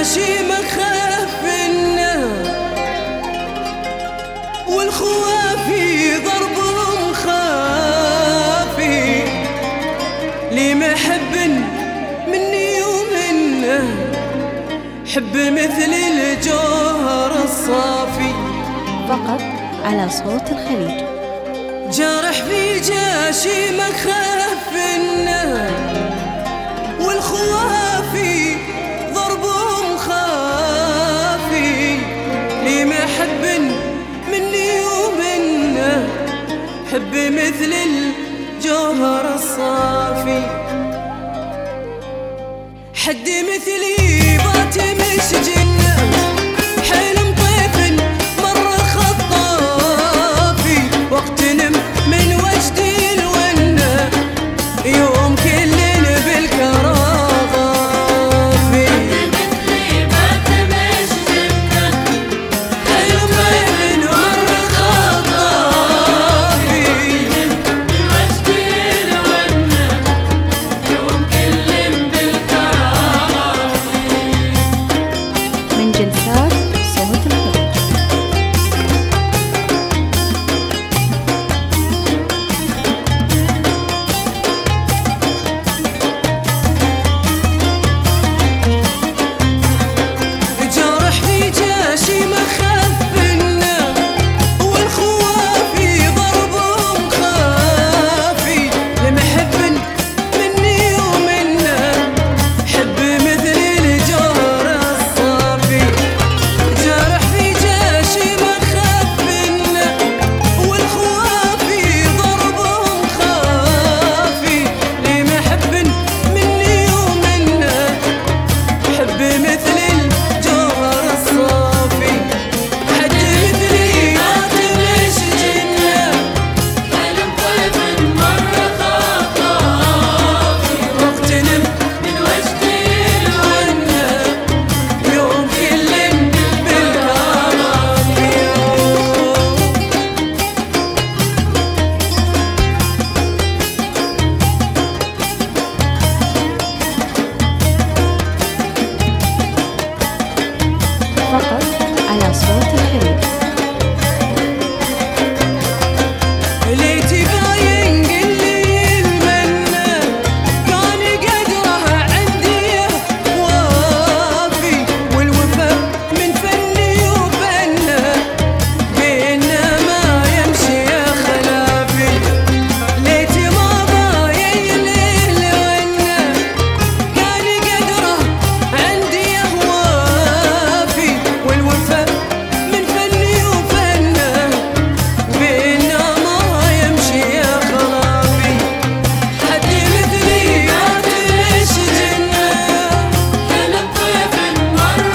جاشي مخفنا والخوافي ضربهم خافي لي محب مني ومنه حب مثل الجوهر الصافي فقط على صوت الخليج. جارح في جاشي مخفنا والخوافي ضربهم خافي لي محب مني ومنه حب مثل الجوهر الصافي حد مثلي بات مش جنة حلم طيف مر خطافي واغتنم من وجدي الونة يوم كلنا بالكراغافي مثلي بات مش جنة حلم طيف مر خطافي وجدي الونة يوم كلم بالكرافي. من جلسات صوت الخليج. جرح في جاشي مخفنا والخوافي ضربهم خافي لمحب مني ومنه حب مثل الجوهر الصافي جرح في جاشي مخفنا والخوافي ضربهم خافي لمحب مني ومنه حب مثل الجوهر الصافي حد مثلي مش جنة حلم طيف مر خطافي واغتنم من وجدي الونة يوم كل بالكرافي فقط على صوت الخليج. ليتي باين قل لي المنة كان قدره عندي وافي والوفا من فني وفنه بينا ما يمشي يا خلافي ليتي ما باين الونة كان قدره عندي وافي والوفا من فني وفنه بينا ما يمشي يا خلافي حد مثلي مش جنة حلم طيف مر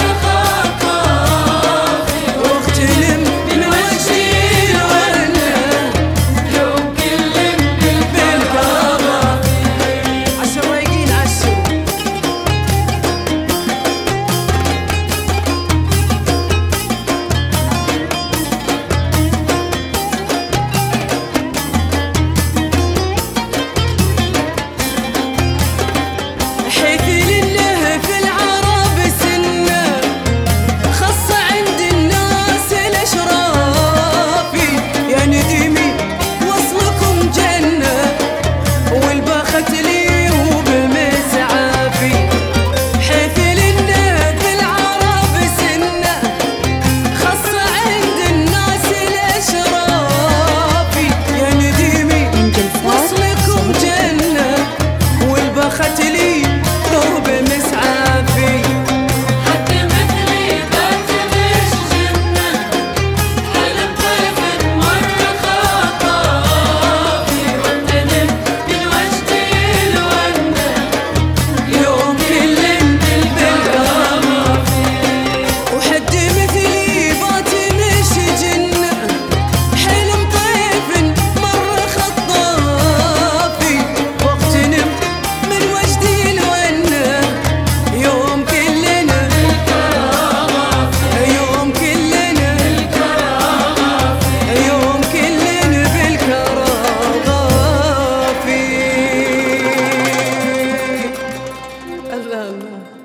خطافي واغتنم من وجهي الونة يوم كلم بالكرافي عشان رايقين عالسوق حيث لله في العرب سنة خاصة عند الناس الأشرافي يا نديمي وصلكم جنة والبخت لي وبمسعافي حيث لله في العرب سنة خاصة عند الناس الأشرافي يا نديمي من جلسات وصلكم جنة والبخت لي بمسعافي حد مثلي بات مش جنة حلم طيف مر خطافي واغتنم من وجدي الونة يوم كل بالكرافي وحد مثلي بات مش جنة حلم طيف مر خطافي واغتنم من وجدي الونة يوم كلنا يوم كلنا يوم كلنا بالكرافي الله الله